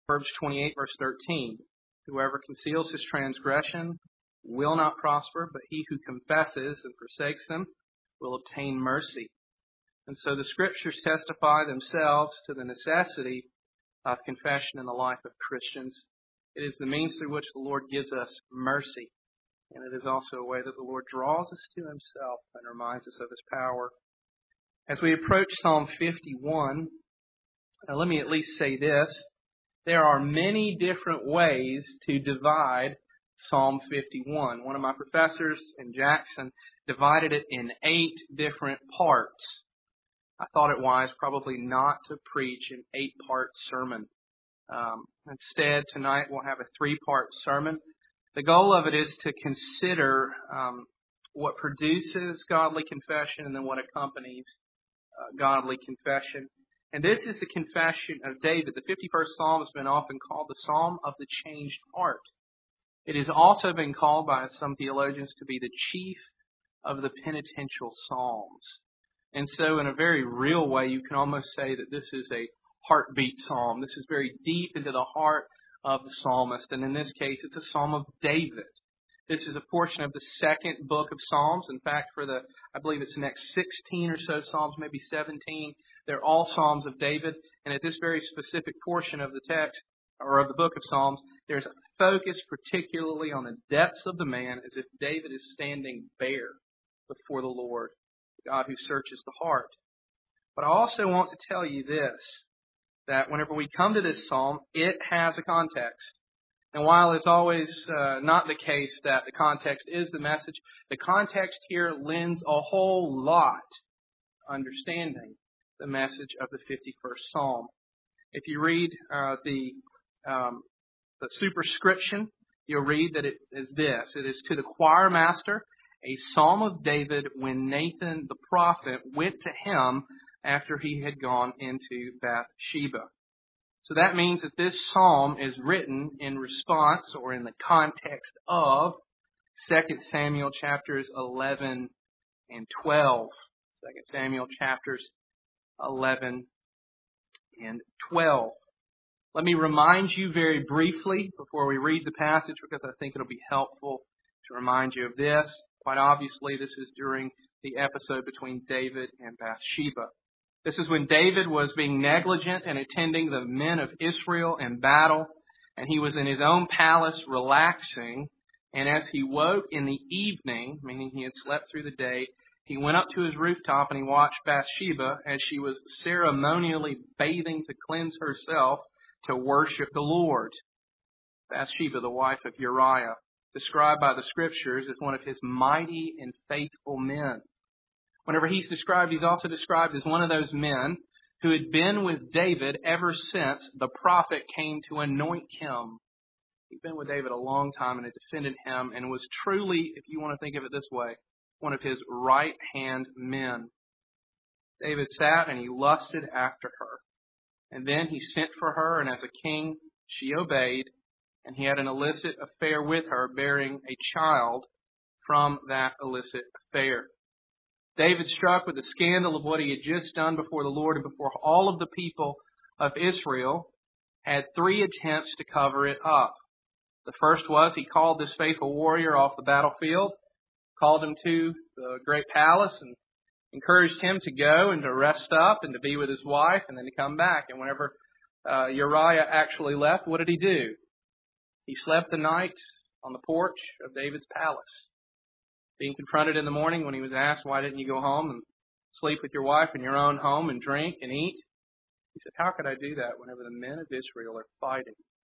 Proverbs 28, verse 13. Whoever conceals his transgression will not prosper, but he who confesses and forsakes them will obtain mercy. And so the Scriptures testify themselves to the necessity of confession in the life of Christians. It is the means through which the Lord gives us mercy. And it is also a way that the Lord draws us to Himself and reminds us of His power. As we approach Psalm 51, let me at least say this. There are many different ways to divide Psalm 51. One of my professors in Jackson divided it in 8 different parts. I thought it wise probably not to preach an 8-part sermon. Instead, tonight we'll have a 3-part sermon. The goal of it is to consider what produces godly confession and then what accompanies godly confession. And this is the confession of David. The 51st Psalm has been often called the Psalm of the changed heart. It has also been called by some theologians to be the chief of the penitential Psalms. And so in a very real way, you can almost say that this is a heartbeat psalm. This is very deep into the heart of the psalmist. And in this case, it's a psalm of David. This is a portion of the second book of Psalms. In fact, for I believe it's the next 16 or so Psalms, maybe 17, they're all Psalms of David. And at this very specific portion of the text, or of the book of Psalms, there's a focus particularly on the depths of the man, as if David is standing bare before the Lord, the God who searches the heart. But I also want to tell you this, that whenever we come to this psalm, it has a context. And while it's always not the case that the context is the message, the context here lends a whole lot to understanding the message of the 51st Psalm. If you read the superscription, you'll read that it is this. It is to the choir master, a psalm of David when Nathan the prophet went to him after he had gone into Bathsheba. So that means that this psalm is written in response or in the context of 2 Samuel chapters 11 and 12. 2 Samuel chapters 11 and 12. Let me remind you very briefly before we read the passage, because I think it'll be helpful to remind you of this. Quite obviously, this is during the episode between David and Bathsheba. This is when David was being negligent in attending the men of Israel in battle, and he was in his own palace relaxing. And as he woke in the evening, meaning he had slept through the day, he went up to his rooftop and he watched Bathsheba as she was ceremonially bathing to cleanse herself to worship the Lord. Bathsheba, the wife of Uriah, described by the Scriptures as one of his mighty and faithful men. Whenever he's described, he's also described as one of those men who had been with David ever since the prophet came to anoint him. He'd been with David a long time and had defended him and was truly, if you want to think of it this way, one of his right-hand men. David sat and he lusted after her. And then he sent for her, and as a king, she obeyed, and he had an illicit affair with her, bearing a child from that illicit affair. David, struck with the scandal of what he had just done before the Lord and before all of the people of Israel, had 3 attempts to cover it up. The first was he called this faithful warrior off the battlefield, called him to the great palace, and encouraged him to go and to rest up and to be with his wife and then to come back. And whenever Uriah actually left, what did he do? He slept the night on the porch of David's palace. Being confronted in the morning when he was asked, why didn't you go home and sleep with your wife in your own home and drink and eat? He said, how could I do that whenever the men of Israel are fighting?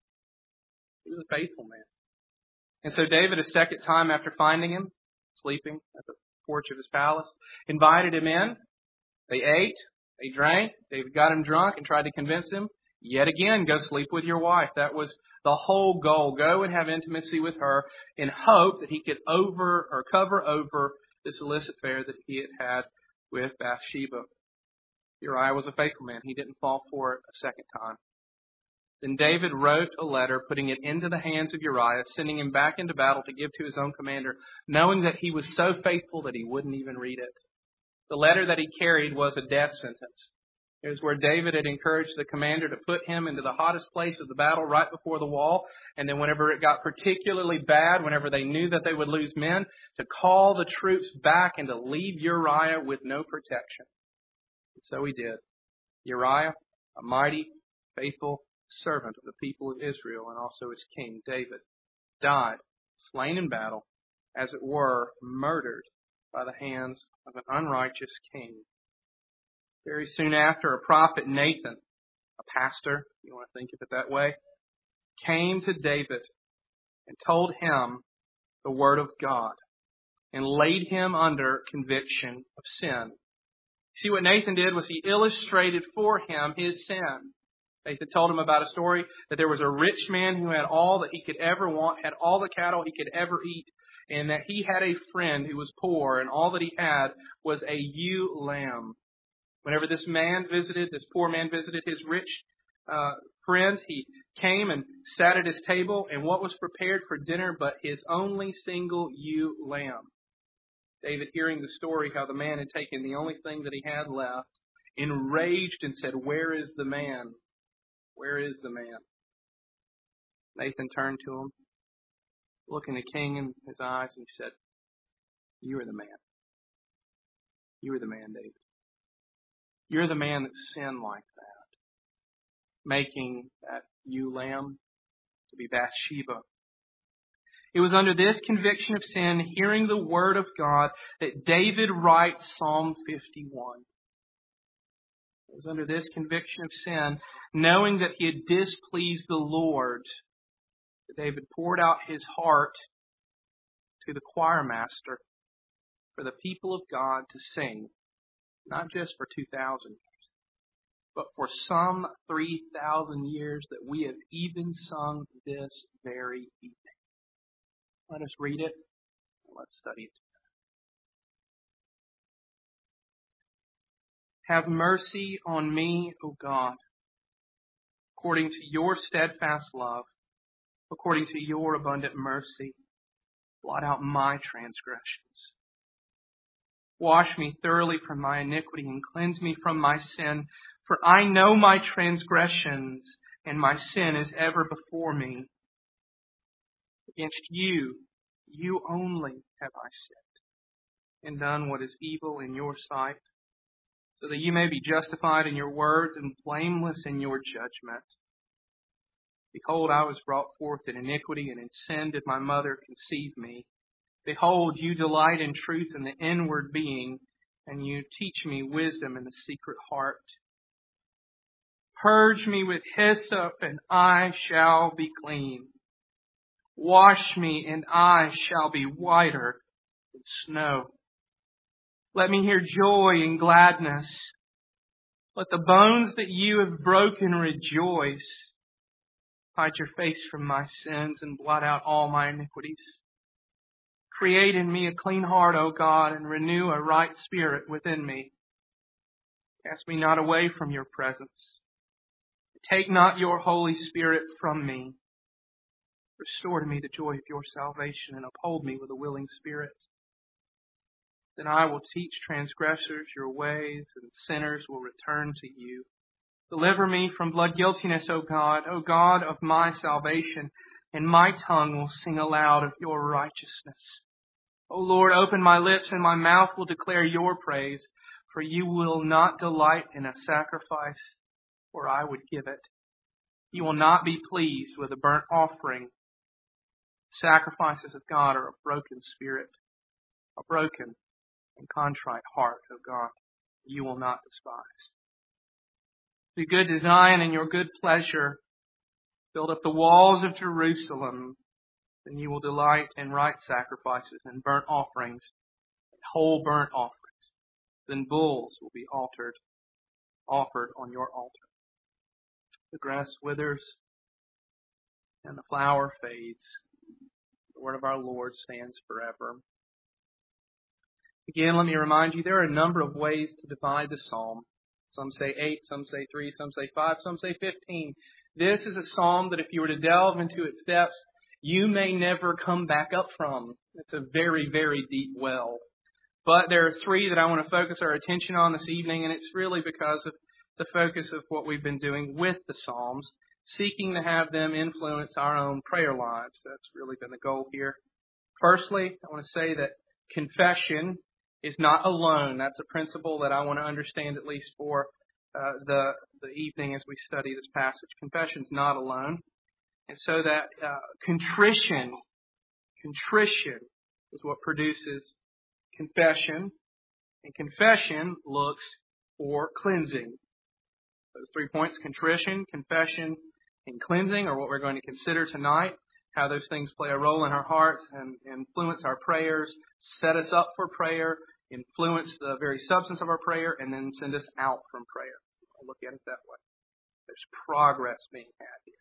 He was a faithful man. And so David, a second time after finding him, sleeping at the porch of his palace, invited him in. They ate, they drank, David got him drunk and tried to convince him, yet again, go sleep with your wife. That was the whole goal. Go and have intimacy with her in hope that he could cover over this illicit affair that he had had with Bathsheba. Uriah was a faithful man. He didn't fall for it a second time. Then David wrote a letter, putting it into the hands of Uriah, sending him back into battle to give to his own commander, knowing that he was so faithful that he wouldn't even read it. The letter that he carried was a death sentence. It was where David had encouraged the commander to put him into the hottest place of the battle right before the wall. And then whenever it got particularly bad, whenever they knew that they would lose men, to call the troops back and to leave Uriah with no protection. And so he did. Uriah, a mighty, faithful servant of the people of Israel and also his king, David, died, slain in battle, as it were, murdered by the hands of an unrighteous king. Very soon after, a prophet, Nathan, a pastor, if you want to think of it that way, came to David and told him the word of God and laid him under conviction of sin. See, what Nathan did was he illustrated for him his sin. Nathan told him about a story that there was a rich man who had all that he could ever want, had all the cattle he could ever eat, and that he had a friend who was poor, and all that he had was a ewe lamb. Whenever this poor man visited his rich friend, he came and sat at his table, and what was prepared for dinner but his only single ewe lamb? David, hearing the story how the man had taken the only thing that he had left, enraged and said, "Where is the man? Where is the man?" Nathan turned to him, looking the king in his eyes, and he said, "You are the man. You are the man, David. You're the man that sinned like that, making that ewe lamb to be Bathsheba." It was under this conviction of sin, hearing the word of God, that David writes Psalm 51. It was under this conviction of sin, knowing that he had displeased the Lord, that David poured out his heart to the choir master for the people of God to sing, not just for 2,000 years, but for some 3,000 years that we have even sung this very evening. Let us read it and let's study it. Have mercy on me, O God, according to your steadfast love, according to your abundant mercy. Blot out my transgressions. Wash me thoroughly from my iniquity and cleanse me from my sin. For I know my transgressions, and my sin is ever before me. Against you, you only have I sinned, and done what is evil in your sight, so that you may be justified in your words and blameless in your judgment. Behold, I was brought forth in iniquity, and in sin did my mother conceive me. Behold, you delight in truth in the inward being, and you teach me wisdom in the secret heart. Purge me with hyssop, and I shall be clean. Wash me, and I shall be whiter than snow. Let me hear joy and gladness. Let the bones that you have broken rejoice. Hide your face from my sins and blot out all my iniquities. Create in me a clean heart, O God, and renew a right spirit within me. Cast me not away from your presence. Take not your Holy Spirit from me. Restore to me the joy of your salvation and uphold me with a willing spirit. Then I will teach transgressors your ways, and sinners will return to you. Deliver me from blood guiltiness, O God of my salvation, and my tongue will sing aloud of your righteousness. O Lord, open my lips, and my mouth will declare your praise, for you will not delight in a sacrifice, or I would give it. You will not be pleased with a burnt offering. Sacrifices of God are a broken spirit, a broken and contrite heart, O God, you will not despise. Do good to Zion in your good pleasure. Build up the walls of Jerusalem. Then you will delight in right sacrifices and burnt offerings, and whole burnt offerings. Then bulls will be offered on your altar. The grass withers and the flower fades. The word of our Lord stands forever. Again, let me remind you, there are a number of ways to divide the psalm. Some say 8, some say 3, some say 5, some say 15. This is a psalm that if you were to delve into its depths, you may never come back up from. It's a very, very deep well. But there are 3 that I want to focus our attention on this evening, and it's really because of the focus of what we've been doing with the Psalms, seeking to have them influence our own prayer lives. That's really been the goal here. Firstly, I want to say that confession is not alone. That's a principle that I want to understand at least for the evening as we study this passage. Confession is not alone. And so that contrition is what produces confession. And confession looks for cleansing. Those 3 points, contrition, confession, and cleansing, are what we're going to consider tonight. How those things play a role in our hearts and influence our prayers, set us up for prayer, influence the very substance of our prayer, and then send us out from prayer. I'll look at it that way. There's progress being had here.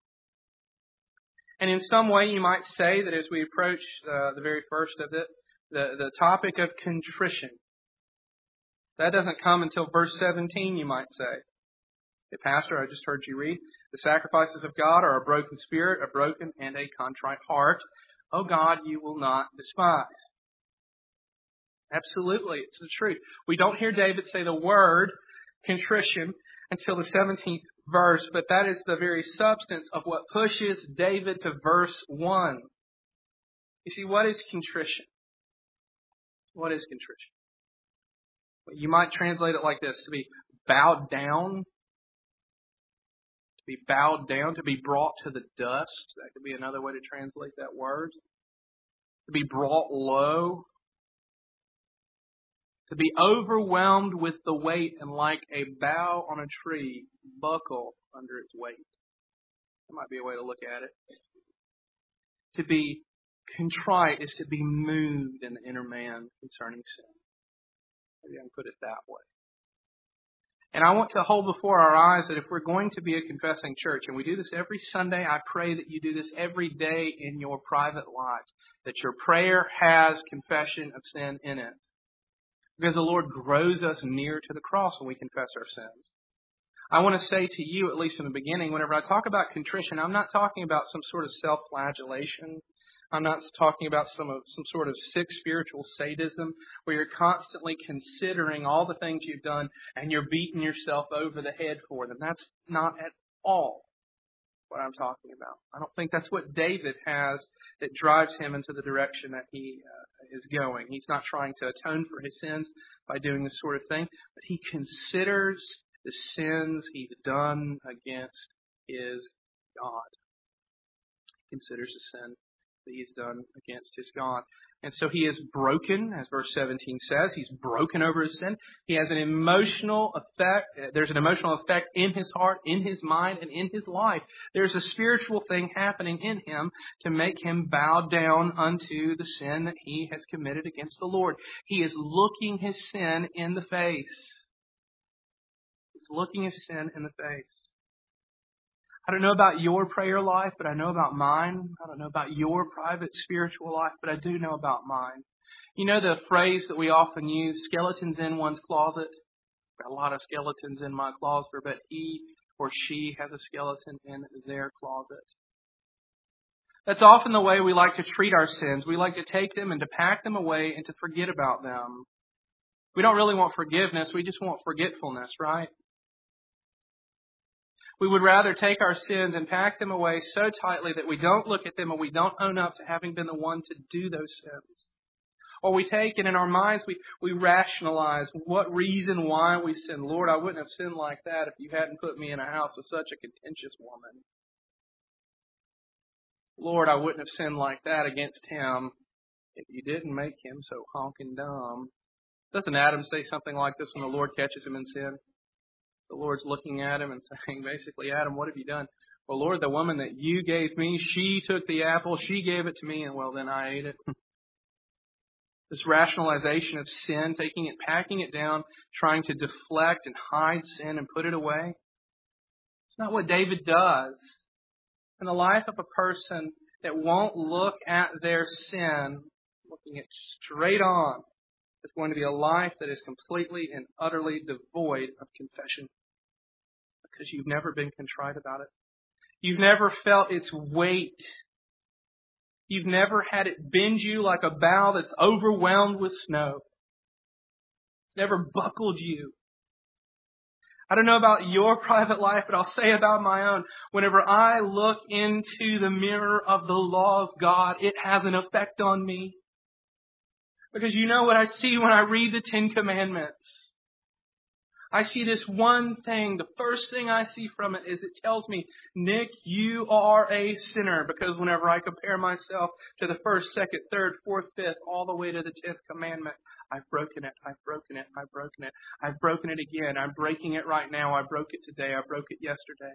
And in some way, you might say that as we approach the very first of it, the topic of contrition, that doesn't come until verse 17, you might say. Hey, Pastor, I just heard you read, the sacrifices of God are a broken spirit, a broken and a contrite heart. Oh God, you will not despise. Absolutely, it's the truth. We don't hear David say the word contrition until the 17th verse, but that is the very substance of what pushes David to verse 1. You see, what is contrition? What is contrition? You might translate it like this, to be bowed down. To be bowed down, to be brought to the dust. That could be another way to translate that word. To be brought low. To be overwhelmed with the weight and like a bough on a tree, buckle under its weight. That might be a way to look at it. To be contrite is to be moved in the inner man concerning sin. Maybe I can put it that way. And I want to hold before our eyes that if we're going to be a confessing church, and we do this every Sunday, I pray that you do this every day in your private lives, that your prayer has confession of sin in it. Because the Lord grows us near to the cross when we confess our sins. I want to say to you, at least from the beginning, whenever I talk about contrition, I'm not talking about some sort of self-flagellation. I'm not talking about some sort of sick spiritual sadism where you're constantly considering all the things you've done and you're beating yourself over the head for them. That's not at all what I'm talking about. I don't think that's what David has that drives him into the direction that he is going. He's not trying to atone for his sins by doing this sort of thing, but he considers the sins he's done against his God. He considers the sin that he's done against his God. And so he is broken, as verse 17 says. He's broken over his sin. He has an emotional effect. There's an emotional effect in his heart, in his mind, and in his life. There's a spiritual thing happening in him to make him bow down unto the sin that he has committed against the Lord. He is looking his sin in the face. He's looking his sin in the face. I don't know about your prayer life, but I know about mine. I don't know about your private spiritual life, but I do know about mine. You know the phrase that we often use, skeletons in one's closet? I've got a lot of skeletons in my closet, but he or she has a skeleton in their closet. That's often the way we like to treat our sins. We like to take them and to pack them away and to forget about them. We don't really want forgiveness. We just want forgetfulness, right? We would rather take our sins and pack them away so tightly that we don't look at them or we don't own up to having been the one to do those sins. Or we take it in our minds, we rationalize what reason why we sin. Lord, I wouldn't have sinned like that if you hadn't put me in a house with such a contentious woman. Lord, I wouldn't have sinned like that against him if you didn't make him so honking dumb. Doesn't Adam say something like this when the Lord catches him in sin? The Lord's looking at him and saying, basically, Adam, what have you done? Well, Lord, the woman that you gave me, she took the apple, she gave it to me, and well, then I ate it. This rationalization of sin, taking it, packing it down, trying to deflect and hide sin and put it away. It's not what David does. In the life of a person that won't look at their sin, looking it straight on, it's going to be a life that is completely and utterly devoid of confession. Because you've never been contrite about it. You've never felt its weight. You've never had it bend you like a bough that's overwhelmed with snow. It's never buckled you. I don't know about your private life, but I'll say about my own. Whenever I look into the mirror of the law of God, it has an effect on me. Because you know what I see when I read the Ten Commandments? I see this one thing. The first thing I see from it is it tells me, Nick, you are a sinner. Because whenever I compare myself to the first, second, third, fourth, fifth, all the way to the 10th commandment, I've broken it, I've broken it, I've broken it, I've broken it again. I'm breaking it right now. I broke it today. I broke it yesterday.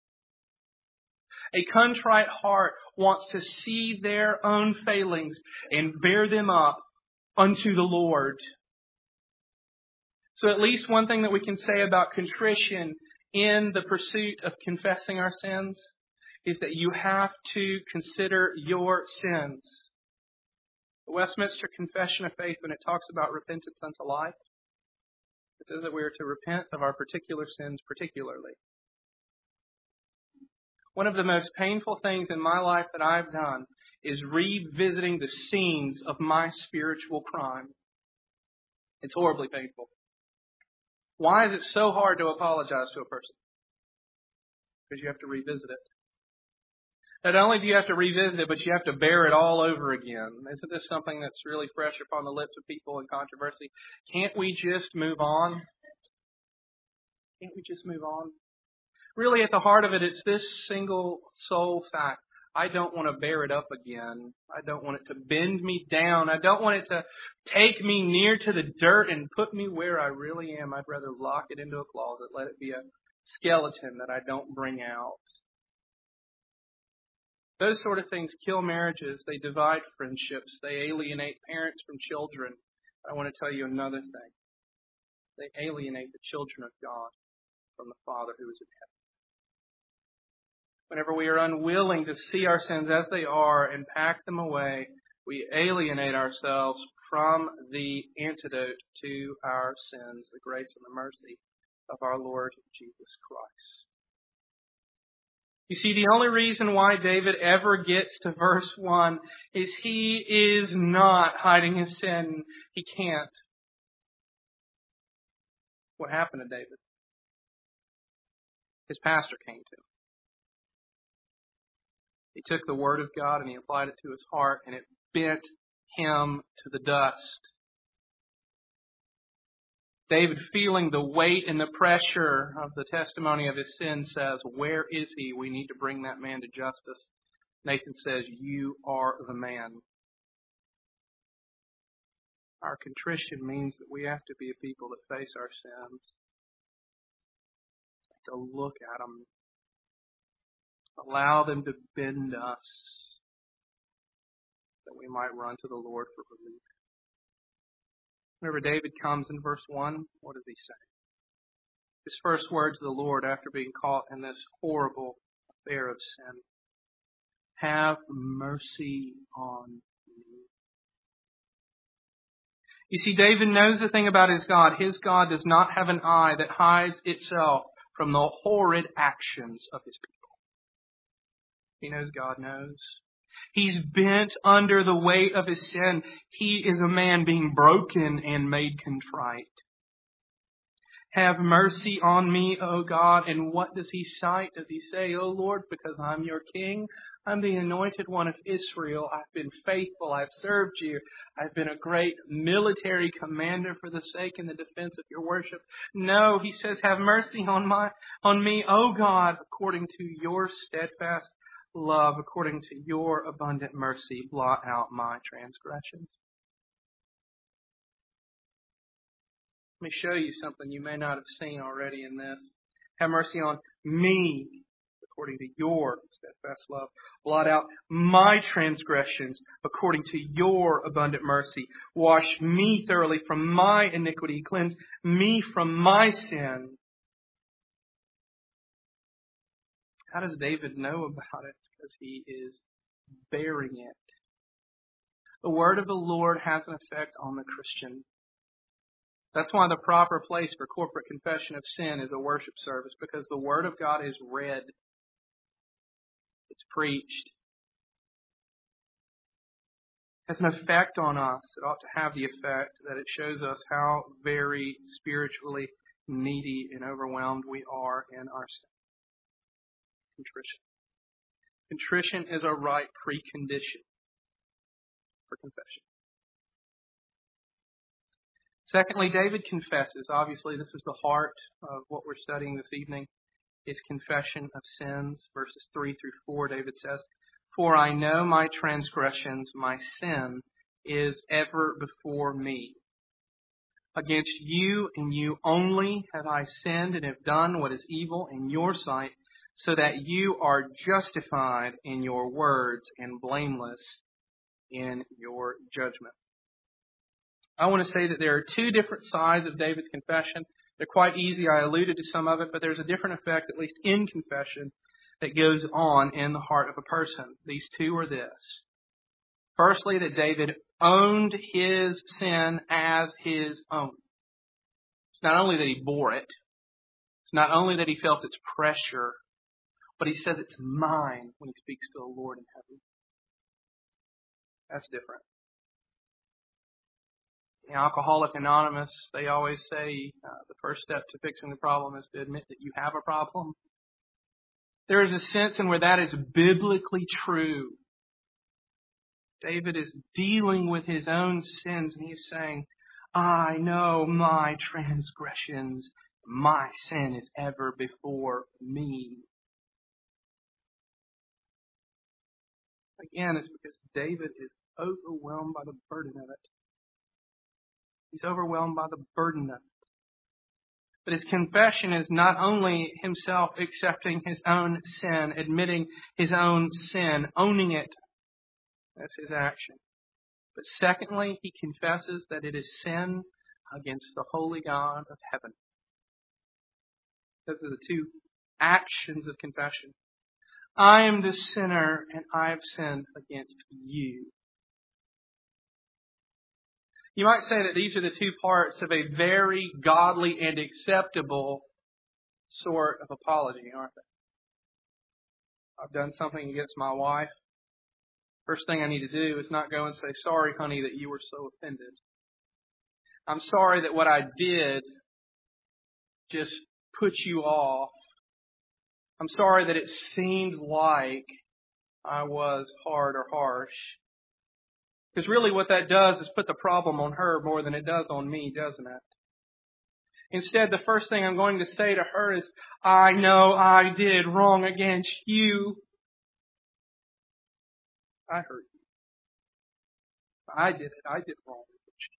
A contrite heart wants to see their own failings and bear them up unto the Lord. So at least one thing that we can say about contrition in the pursuit of confessing our sins is that you have to consider your sins. The Westminster Confession of Faith, when it talks about repentance unto life, it says that we are to repent of our particular sins particularly. One of the most painful things in my life that I've done is revisiting the scenes of my spiritual crime. It's horribly painful. Why is it so hard to apologize to a person? Because you have to revisit it. Not only do you have to revisit it, but you have to bear it all over again. Isn't this something that's really fresh upon the lips of people in controversy? Can't we just move on? Can't we just move on? Really, at the heart of it, it's this single sole fact. I don't want to bear it up again. I don't want it to bend me down. I don't want it to take me near to the dirt and put me where I really am. I'd rather lock it into a closet. Let it be a skeleton that I don't bring out. Those sort of things kill marriages. They divide friendships. They alienate parents from children. I want to tell you another thing. They alienate the children of God from the Father who is in heaven. Whenever we are unwilling to see our sins as they are and pack them away, we alienate ourselves from the antidote to our sins, the grace and the mercy of our Lord Jesus Christ. You see, the only reason why David ever gets to verse 1 is he is not hiding his sin. He can't. What happened to David? His pastor came to him. He took the Word of God and he applied it to his heart, and it bent him to the dust. David, feeling the weight and the pressure of the testimony of his sin, says, "Where is he? We need to bring that man to justice." Nathan says, "You are the man." Our contrition means that we have to be a people that face our sins, to look at them, allow them to bend us, that we might run to the Lord for relief. Whenever David comes in verse 1, what does he say? His first words to the Lord after being caught in this horrible affair of sin: "Have mercy on me." You see, David knows the thing about his God. His God does not have an eye that hides itself from the horrid actions of his people. He knows God knows. He's bent under the weight of his sin. He is a man being broken and made contrite. Have mercy on me, O God. And what does he cite? Does he say, "O Lord, because I'm your king, I'm the anointed one of Israel. I've been faithful. I've served you. I've been a great military commander for the sake and the defense of your worship"? No, he says, "Have mercy on me, O God, according to your steadfast love, according to your abundant mercy, blot out my transgressions." Let me show you something you may not have seen already in this. Have mercy on me, according to your steadfast love. Blot out my transgressions, according to your abundant mercy. Wash me thoroughly from my iniquity. Cleanse me from my sin. How does David know about it? Because he is bearing it. The word of the Lord has an effect on the Christian. That's why the proper place for corporate confession of sin is a worship service, because the Word of God is read. It's preached. It has an effect on us. It ought to have the effect that it shows us how very spiritually needy and overwhelmed we are in our sin. Contrition. Contrition is a right precondition for confession. Secondly, David confesses. Obviously, this is the heart of what we're studying this evening. His confession of sins. Verses 3 through 4, David says, "For I know my transgressions, my sin is ever before me. Against you and you only have I sinned and have done what is evil in your sight, so that you are justified in your words and blameless in your judgment." I want to say that there are two different sides of David's confession. They're quite easy. I alluded to some of it, but there's a different effect, at least in confession, that goes on in the heart of a person. These two are this. Firstly, that David owned his sin as his own. It's not only that he bore it. It's not only that he felt its pressure, but he says it's mine when he speaks to the Lord in heaven. That's different. In Alcoholics Anonymous, they always say the first step to fixing the problem is to admit that you have a problem. There is a sense in where that is biblically true. David is dealing with his own sins and he's saying, I know my transgressions, my sin is ever before me. Again, it's because David is overwhelmed by the burden of it. He's overwhelmed by the burden of it. But his confession is not only himself accepting his own sin, admitting his own sin, owning it. That's his action. But secondly, he confesses that it is sin against the holy God of heaven. Those are the two actions of confession. I am the sinner and I have sinned against you. You might say that these are the two parts of a very godly and acceptable sort of apology, aren't they? I've done something against my wife. First thing I need to do is not go and say, sorry, honey, that you were so offended. I'm sorry that what I did just put you off. I'm sorry that it seemed like I was hard or harsh. Because really what that does is put the problem on her more than it does on me, doesn't it? Instead, the first thing I'm going to say to her is, I know I did wrong against you. I hurt you. I did it. I did wrong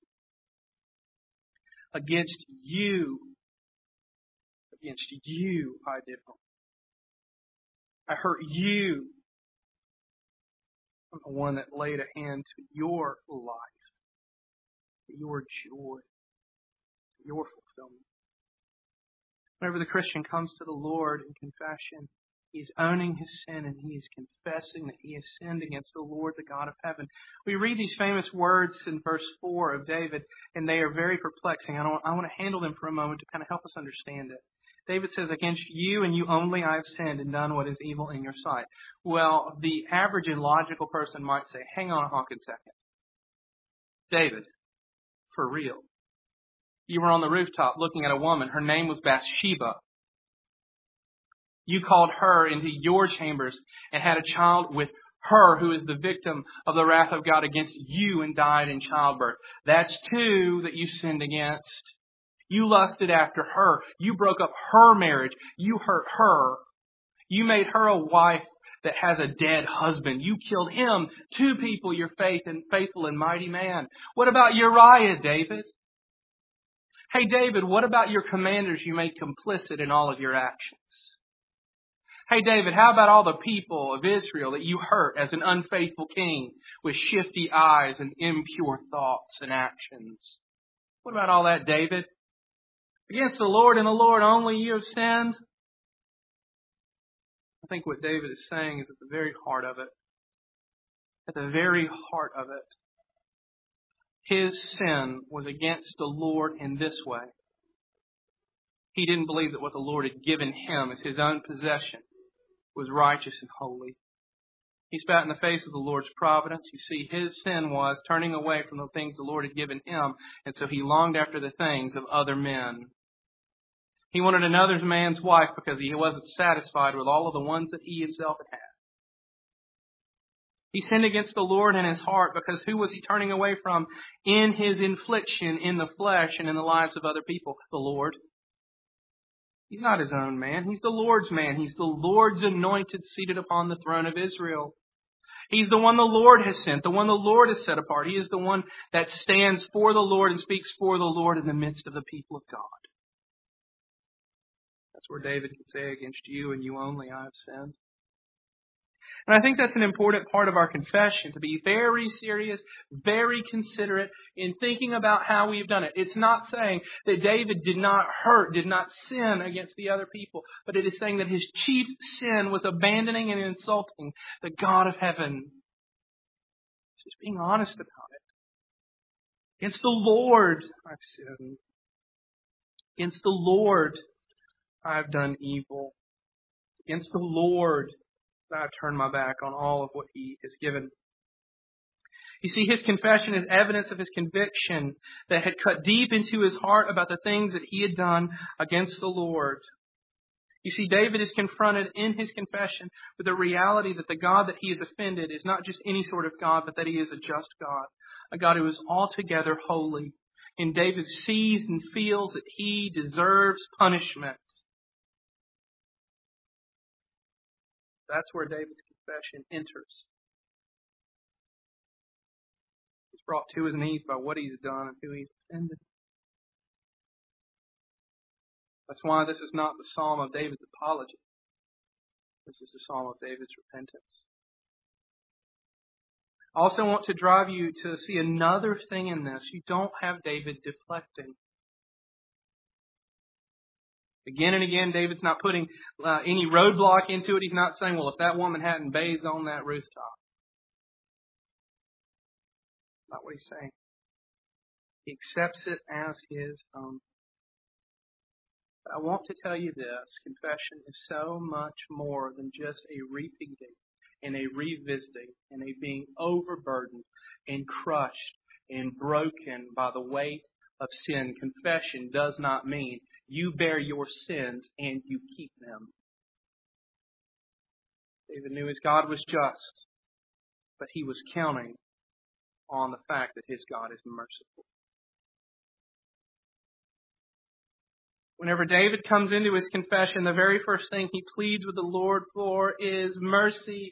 against you. Against you, I did wrong. I hurt you. I'm the one that laid a hand to your life, to your joy, to your fulfillment. Whenever the Christian comes to the Lord in confession, he's owning his sin and he is confessing that he has sinned against the Lord, the God of heaven. We read these famous words in verse 4 of David, and they are very perplexing. I want to handle them for a moment to kind of help us understand it. David says, against you and you only I have sinned and done what is evil in your sight. Well, the average and logical person might say, hang on a honking second. David, for real. You were on the rooftop looking at a woman. Her name was Bathsheba. You called her into your chambers and had a child with her who is the victim of the wrath of God against you and died in childbirth. That's two that you sinned against. You lusted after her. You broke up her marriage. You hurt her. You made her a wife that has a dead husband. You killed him. Two people, your faithful and mighty man. What about Uriah, David? Hey, David, what about your commanders you made complicit in all of your actions? Hey, David, how about all the people of Israel that you hurt as an unfaithful king with shifty eyes and impure thoughts and actions? What about all that, David? Against the Lord and the Lord only you have sinned? I think what David is saying is at the very heart of it. At the very heart of it. His sin was against the Lord in this way. He didn't believe that what the Lord had given him as his own possession was righteous and holy. He spat in the face of the Lord's providence. You see, his sin was turning away from the things the Lord had given him, and so he longed after the things of other men. He wanted another man's wife because he wasn't satisfied with all of the ones that he himself had had. He sinned against the Lord in his heart because who was he turning away from in his infliction in the flesh and in the lives of other people? The Lord. He's not his own man. He's the Lord's man. He's the Lord's anointed, seated upon the throne of Israel. He's the one the Lord has sent, the one the Lord has set apart. He is the one that stands for the Lord and speaks for the Lord in the midst of the people of God. That's where David can say, against you and you only I have sinned. And I think that's an important part of our confession, to be very serious, very considerate in thinking about how we've done it. It's not saying that David did not sin against the other people, but it is saying that his chief sin was abandoning and insulting the God of heaven. Just being honest about it. Against the Lord I've sinned. Against the Lord I've done evil. Against the Lord I've turned my back on all of what He has given. You see, his confession is evidence of his conviction that had cut deep into his heart about the things that he had done against the Lord. You see, David is confronted in his confession with the reality that the God that he has offended is not just any sort of God, but that He is a just God, a God who is altogether holy. And David sees and feels that he deserves punishment. That's where David's confession enters. He's brought to his knees by what he's done and who he's offended. That's why this is not the psalm of David's apology. This is the psalm of David's repentance. I also want to drive you to see another thing in this. You don't have David deflecting. Again and again, David's not putting any roadblock into it. He's not saying, well, if that woman hadn't bathed on that rooftop. Not what he's saying. He accepts it as his own. But I want to tell you this. Confession is so much more than just a repeating and a revisiting and a being overburdened and crushed and broken by the weight of sin. Confession does not mean you bear your sins and you keep them. David knew his God was just, but he was counting on the fact that his God is merciful. Whenever David comes into his confession, the very first thing he pleads with the Lord for is mercy.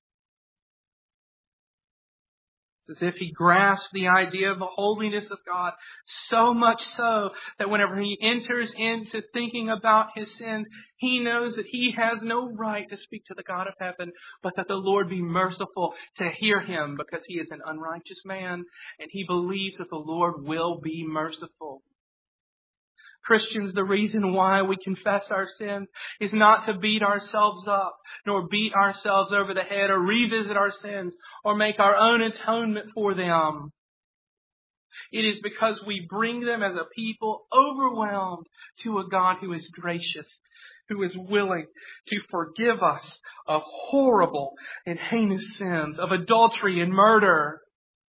It's as if he grasped the idea of the holiness of God so much so that whenever he enters into thinking about his sins, he knows that he has no right to speak to the God of heaven, but that the Lord be merciful to hear him because he is an unrighteous man and he believes that the Lord will be merciful. Christians, the reason why we confess our sins is not to beat ourselves up, nor beat ourselves over the head, or revisit our sins, or make our own atonement for them. It is because we bring them as a people overwhelmed to a God who is gracious, who is willing to forgive us of horrible and heinous sins, of adultery and murder.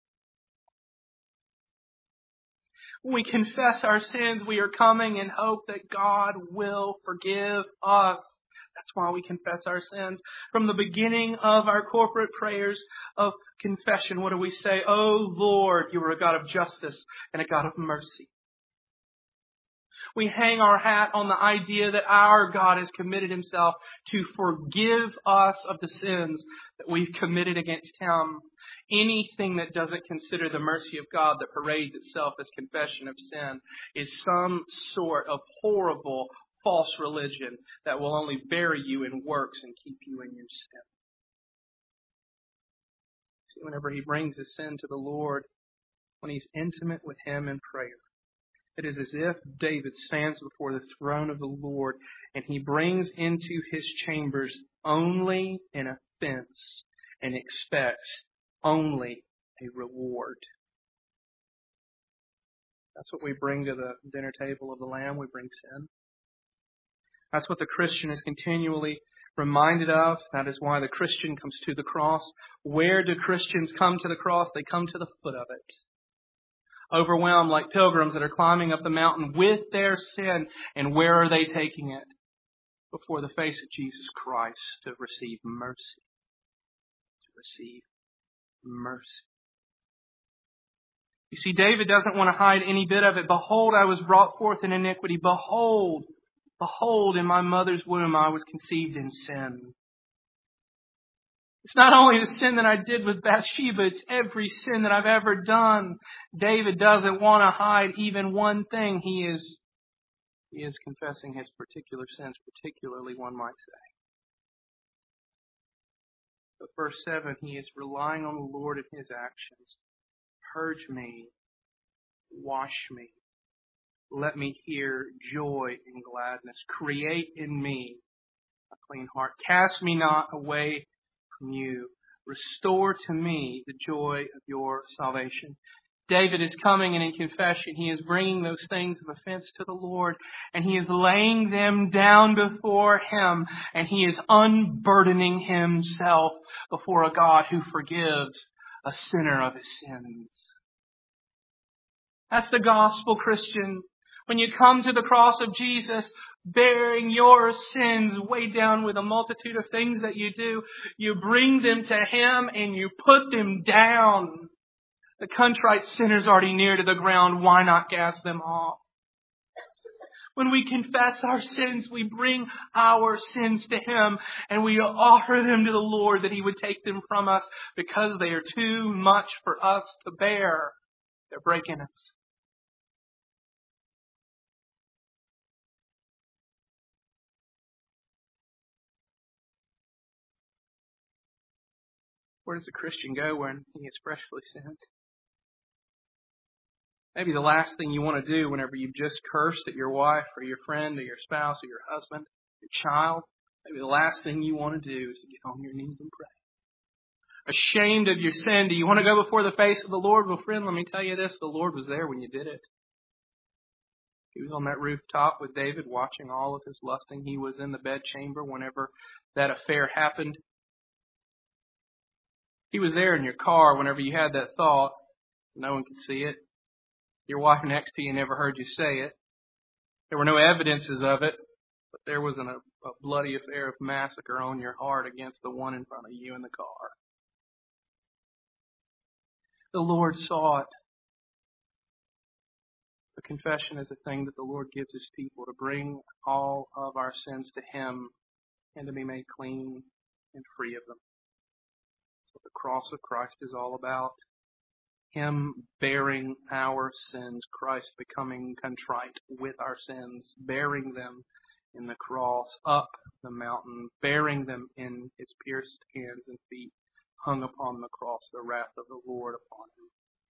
When we confess our sins, we are coming in hope that God will forgive us. That's why we confess our sins. From the beginning of our corporate prayers of confession, what do we say? Oh Lord, you are a God of justice and a God of mercy. We hang our hat on the idea that our God has committed Himself to forgive us of the sins that we've committed against Him. Anything that doesn't consider the mercy of God, that parades itself as confession of sin, is some sort of horrible false religion that will only bury you in works and keep you in your sin. See, whenever he brings his sin to the Lord, when he's intimate with Him in prayer, it is as if David stands before the throne of the Lord and he brings into his chambers only an offense and expects only a reward. That's what we bring to the dinner table of the Lamb. We bring sin. That's what the Christian is continually reminded of. That is why the Christian comes to the cross. Where do Christians come to the cross? They come to the foot of it. overwhelmed like pilgrims that are climbing up the mountain with their sin. And where are they taking it? Before the face of Jesus Christ to receive mercy. To receive mercy. You see, David doesn't want to hide any bit of it. Behold, I was brought forth in iniquity. Behold, in my mother's womb I was conceived in sin. It's not only the sin that I did with Bathsheba, it's every sin that I've ever done. David doesn't want to hide even one thing. He is confessing his particular sins, particularly, one might say. But verse 7, he is relying on the Lord in his actions. Purge me, wash me, let me hear joy and gladness. Create in me a clean heart. Cast me not away from you. Restore to me the joy of your salvation. David is coming and in confession, he is bringing those things of offense to the Lord, and he is laying them down before Him, and he is unburdening himself before a God who forgives a sinner of his sins. That's the gospel, Christian. When you come to the cross of Jesus, bearing your sins weighed down with a multitude of things that you do, you bring them to Him and you put them down. The contrite sinner's already near to the ground. Why not cast them off? When we confess our sins, we bring our sins to Him and we offer them to the Lord that He would take them from us because they are too much for us to bear. They're breaking us. Where does a Christian go when he has freshly sinned? Maybe the last thing you want to do whenever you've just cursed at your wife or your friend or your spouse or your husband, your child, maybe the last thing you want to do is to get on your knees and pray. Ashamed of your sin, do you want to go before the face of the Lord? Well, friend, let me tell you this, the Lord was there when you did it. He was on that rooftop with David watching all of his lusting. He was in the bedchamber whenever that affair happened. He was there in your car whenever you had that thought. No one could see it. Your wife next to you never heard you say it. There were no evidences of it, but there was a bloody affair of massacre on your heart against the one in front of you in the car. The Lord saw it. The confession is a thing that the Lord gives His people to bring all of our sins to Him and to be made clean and free of them. That's what the cross of Christ is all about. Him bearing our sins, Christ becoming contrite with our sins, bearing them in the cross, up the mountain, bearing them in His pierced hands and feet, hung upon the cross, the wrath of the Lord upon Him.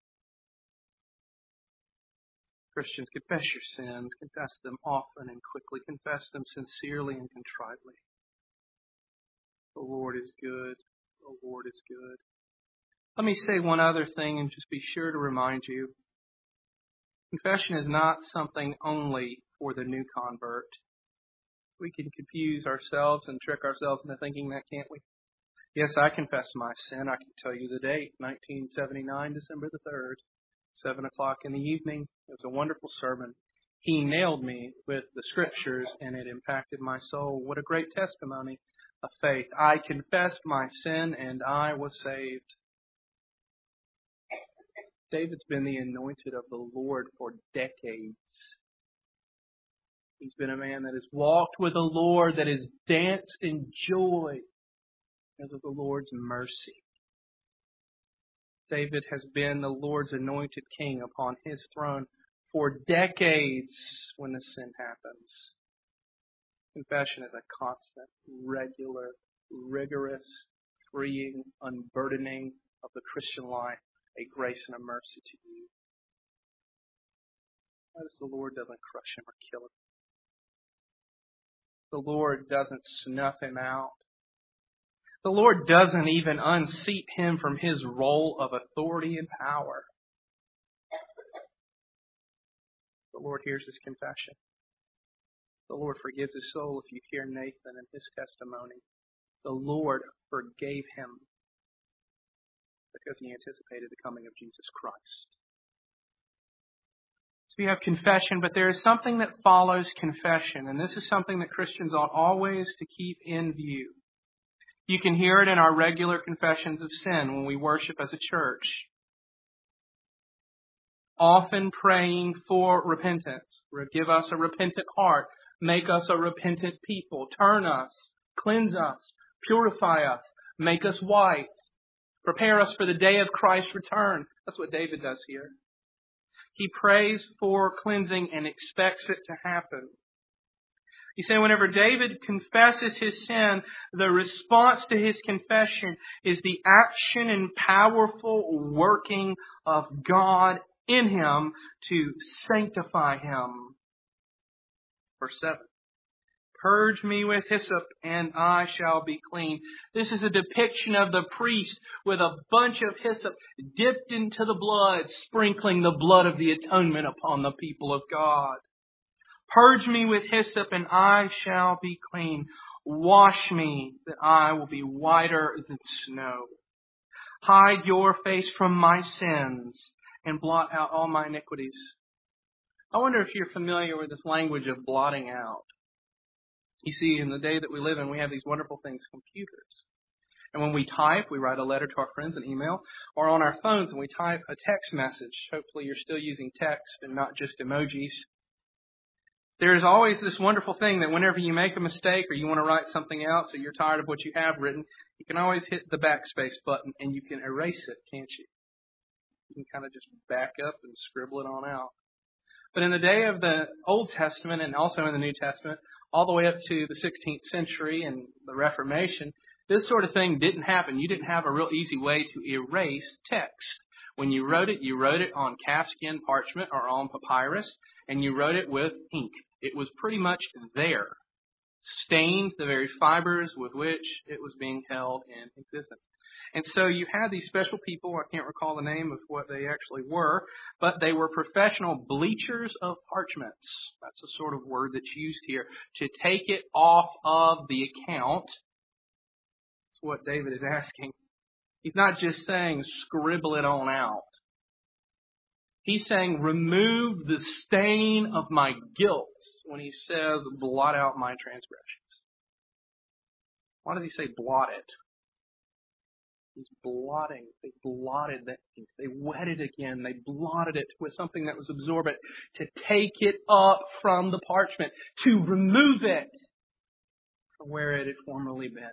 Christians, confess your sins, confess them often and quickly, confess them sincerely and contritely. The Lord is good. The Lord is good. Let me say one other thing and just be sure to remind you. Confession is not something only for the new convert. We can confuse ourselves and trick ourselves into thinking that, can't we? Yes, I confess my sin. I can tell you the date, 1979, December the 3rd, 7 o'clock in the evening. It was a wonderful sermon. He nailed me with the Scriptures and it impacted my soul. What a great testimony of faith. I confessed my sin and I was saved. David's been the anointed of the Lord for decades. He's been a man that has walked with the Lord, that has danced in joy because of the Lord's mercy. David has been the Lord's anointed king upon His throne for decades when the sin happens. Confession is a constant, regular, rigorous, freeing, unburdening of the Christian life, a grace and a mercy to you. Notice the Lord doesn't crush him or kill him. The Lord doesn't snuff him out. The Lord doesn't even unseat him from his role of authority and power. The Lord hears his confession. The Lord forgives his soul. If you hear Nathan and his testimony, the Lord forgave him because He anticipated the coming of Jesus Christ. So we have confession, but there is something that follows confession. And this is something that Christians ought always to keep in view. You can hear it in our regular confessions of sin when we worship as a church. Often praying for repentance. Give us a repentant heart. Make us a repentant people. Turn us. Cleanse us. Purify us. Make us white. Prepare us for the day of Christ's return. That's what David does here. He prays for cleansing and expects it to happen. You see, whenever David confesses his sin, the response to his confession is the action and powerful working of God in him to sanctify him. Verse 7. Purge me with hyssop, and I shall be clean. This is a depiction of the priest with a bunch of hyssop dipped into the blood, sprinkling the blood of the atonement upon the people of God. Purge me with hyssop, and I shall be clean. Wash me, that I will be whiter than snow. Hide your face from my sins, and blot out all my iniquities. I wonder if you're familiar with this language of blotting out. You see, in the day that we live in, we have these wonderful things, computers. And when we type, we write a letter to our friends, an email, or on our phones, and we type a text message. Hopefully you're still using text and not just emojis. There's always this wonderful thing that whenever you make a mistake or you want to write something out so you're tired of what you have written, you can always hit the backspace button and you can erase it, can't you? You can kind of just back up and scribble it on out. But in the day of the Old Testament and also in the New Testament, all the way up to the 16th century and the Reformation, this sort of thing didn't happen. You didn't have a real easy way to erase text. When you wrote it on calfskin parchment or on papyrus, and you wrote it with ink. It was pretty much there, stained the very fibers with which it was being held in existence. And so you had these special people, I can't recall the name of what they actually were, but they were professional bleachers of parchments. That's the sort of word that's used here. To take it off of the account, that's what David is asking. He's not just saying scribble it on out. He's saying remove the stain of my guilt when he says blot out my transgressions. Why does he say blot it? He's blotting. They blotted that ink. They wet it again. They blotted it with something that was absorbent to take it up from the parchment, to remove it from where it had formerly been.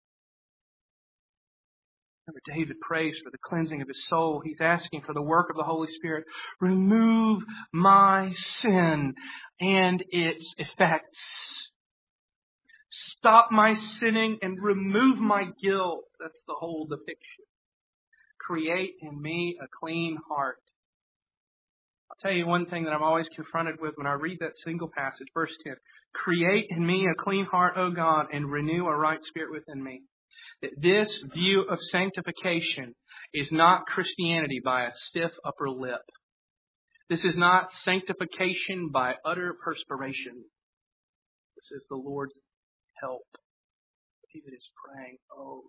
Remember, David prays for the cleansing of his soul. He's asking for the work of the Holy Spirit. Remove my sin and its effects. Stop my sinning and remove my guilt. That's the whole depiction. Create in me a clean heart. I'll tell you one thing that I'm always confronted with when I read that single passage, verse 10. Create in me a clean heart, O God, and renew a right spirit within me. That this view of sanctification is not Christianity by a stiff upper lip. This is not sanctification by utter perspiration. This is the Lord's help. David is praying, oh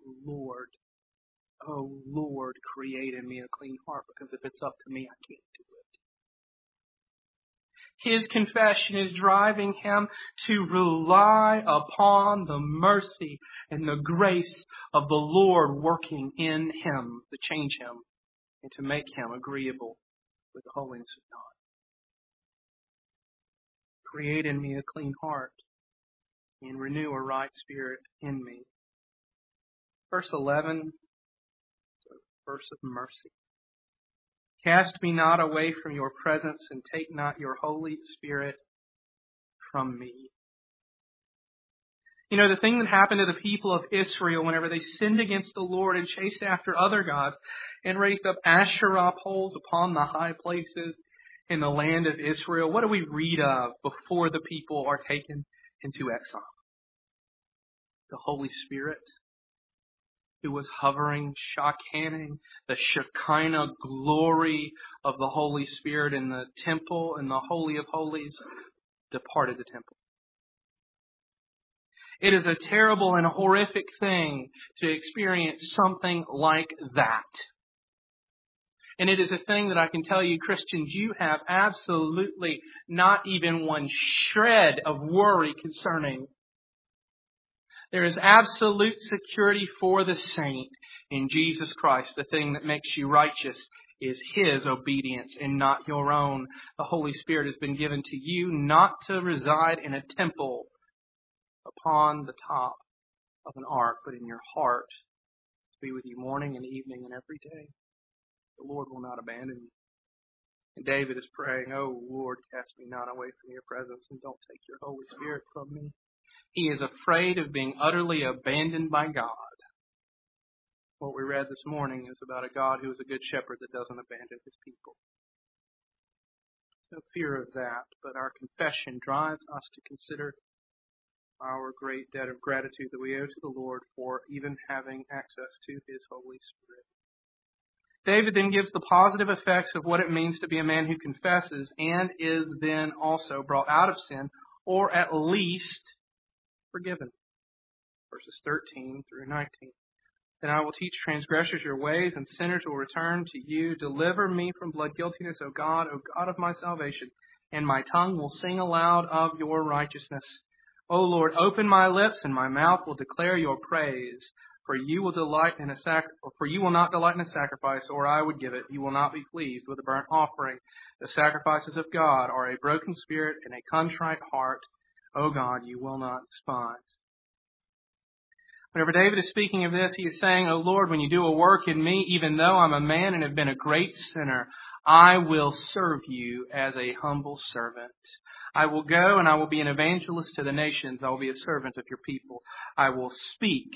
Lord, create in me a clean heart, because if it's up to me, I can't do it. His confession is driving him to rely upon the mercy and the grace of the Lord working in him to change him and to make him agreeable with the holiness of God. Create in me a clean heart and renew a right spirit in me. Verse 11, it's a verse of mercy. Cast me not away from your presence, and take not your Holy Spirit from me. You know, the thing that happened to the people of Israel whenever they sinned against the Lord and chased after other gods and raised up Asherah poles upon the high places in the land of Israel, what do we read of before the people are taken into exile? The Holy Spirit, who was hovering, shakaning, the Shekinah glory of the Holy Spirit in the temple, in the Holy of Holies, departed the temple. It is a terrible and horrific thing to experience something like that. And it is a thing that I can tell you, Christians, you have absolutely not even one shred of worry concerning. There is absolute security for the saint in Jesus Christ. The thing that makes you righteous is His obedience and not your own. The Holy Spirit has been given to you not to reside in a temple upon the top of an ark, but in your heart, to be with you morning and evening and every day. The Lord will not abandon you. And David is praying, "Oh Lord, cast me not away from your presence, and don't take your Holy Spirit from me." He is afraid of being utterly abandoned by God. What we read this morning is about a God who is a good shepherd that doesn't abandon His people. No fear of that, but our confession drives us to consider our great debt of gratitude that we owe to the Lord for even having access to His Holy Spirit. David then gives the positive effects of what it means to be a man who confesses and is then also brought out of sin, or at least forgiven. Verses 13 through 19. Then I will teach transgressors your ways, and sinners will return to you. Deliver me from blood guiltiness, O God of my salvation, and my tongue will sing aloud of your righteousness. O Lord, open my lips, and my mouth will declare your praise. For you will not delight in a sacrifice, or I would give it. You will not be pleased with a burnt offering. The sacrifices of God are a broken spirit and a contrite heart. O God, you will not despise. Whenever David is speaking of this, he is saying, "O Lord, when you do a work in me, even though I'm a man and have been a great sinner, I will serve you as a humble servant. I will go and I will be an evangelist to the nations. I will be a servant of your people. I will speak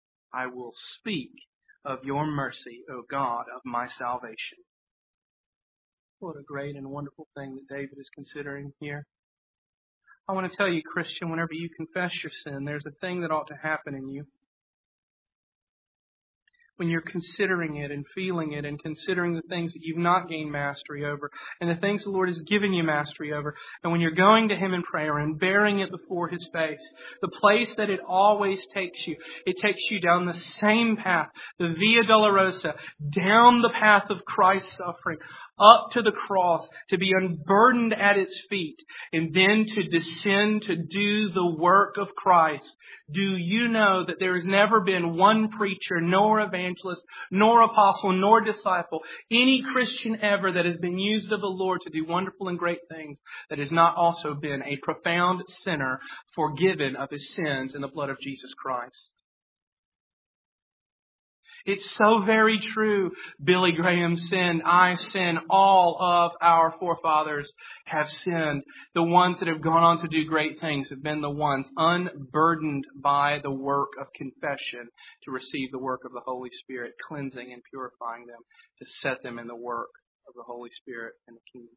of your mercy, O God of my salvation." What a great and wonderful thing that David is considering here. I want to tell you, Christian, whenever you confess your sin, there's a thing that ought to happen in you. When you're considering it and feeling it and considering the things that you've not gained mastery over and the things the Lord has given you mastery over, and when you're going to Him in prayer and bearing it before His face, the place that it always takes you, it takes you down the same path, the Via Dolorosa, down the path of Christ's suffering, up to the cross, to be unburdened at its feet, and then to descend to do the work of Christ. Do you know that there has never been one preacher, nor evangelist, nor apostle, nor disciple, any Christian ever that has been used of the Lord to do wonderful and great things, that has not also been a profound sinner, forgiven of his sins in the blood of Jesus Christ? It's so very true. Billy Graham sinned. I sin. All of our forefathers have sinned. The ones that have gone on to do great things have been the ones unburdened by the work of confession to receive the work of the Holy Spirit, cleansing and purifying them, to set them in the work of the Holy Spirit and the kingdom.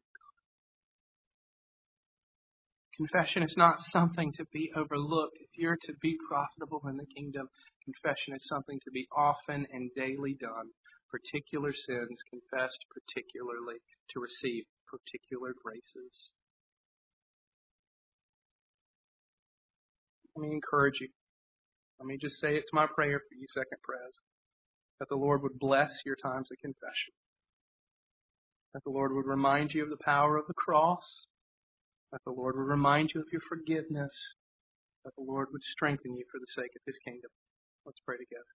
Confession is not something to be overlooked. If you're to be profitable in the kingdom, confession is something to be often and daily done. Particular sins confessed particularly to receive particular graces. Let me encourage you. Let me just say it's my prayer for you, Second Pres, that the Lord would bless your times of confession. That the Lord would remind you of the power of the cross. That the Lord would remind you of your forgiveness. That the Lord would strengthen you for the sake of His kingdom. Let's pray together.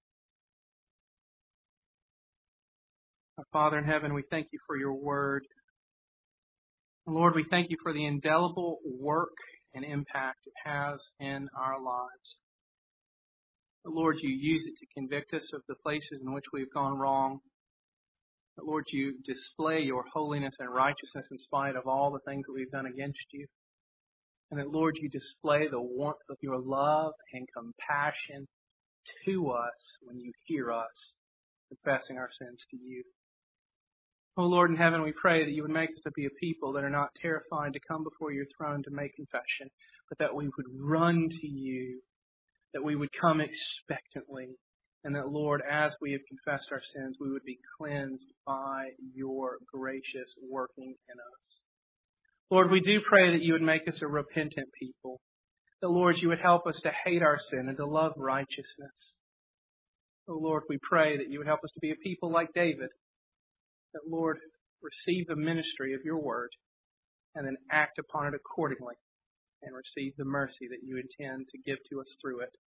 Our Father in heaven, we thank you for your word. Lord, we thank you for the indelible work and impact it has in our lives. Lord, you use it to convict us of the places in which we've gone wrong. Lord, you display your holiness and righteousness in spite of all the things that we've done against you. And that, Lord, you display the warmth of your love and compassion to us when you hear us confessing our sins to you. Oh, Lord in heaven, we pray that you would make us to be a people that are not terrified to come before your throne to make confession, but that we would run to you, that we would come expectantly, and that, Lord, as we have confessed our sins, we would be cleansed by your gracious working in us. Lord, we do pray that you would make us a repentant people. That, Lord, you would help us to hate our sin and to love righteousness. Oh, Lord, we pray that you would help us to be a people like David. that, Lord, receive the ministry of your word and then act upon it accordingly and receive the mercy that you intend to give to us through it.